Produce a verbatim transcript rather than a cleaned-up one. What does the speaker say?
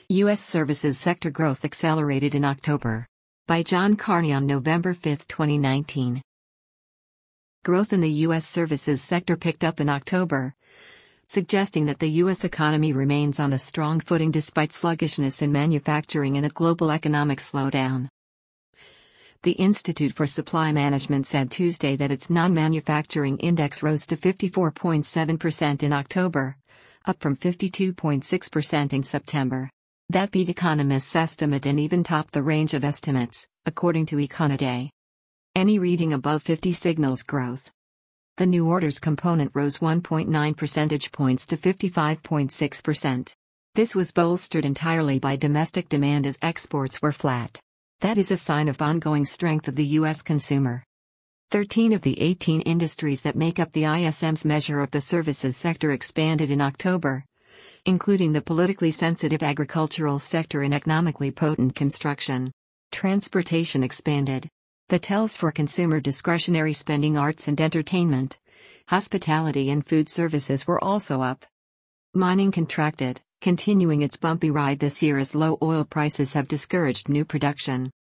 U S services sector growth accelerated in October. By John Carney on November fifth, twenty nineteen. Growth in the U S services sector picked up in October, suggesting that the U S economy remains on a strong footing despite sluggishness in manufacturing and a global economic slowdown. The Institute for Supply Management said Tuesday that its non-manufacturing index rose to fifty-four point seven percent in October, up from fifty-two point six percent in September. That beat economists' estimate and even topped the range of estimates, according to Econoday. Any reading above fifty signals growth. The new orders component rose one point nine percentage points to fifty-five point six percent. This was bolstered entirely by domestic demand as exports were flat. That is a sign of ongoing strength of the U S consumer. Thirteen of the eighteen industries that make up the I S M's measure of the services sector expanded in October, including the politically sensitive agricultural sector and economically potent construction. Transportation expanded. The tells for consumer discretionary spending, arts and entertainment, hospitality and food services were also up. Mining contracted, continuing its bumpy ride this year as low oil prices have discouraged new production.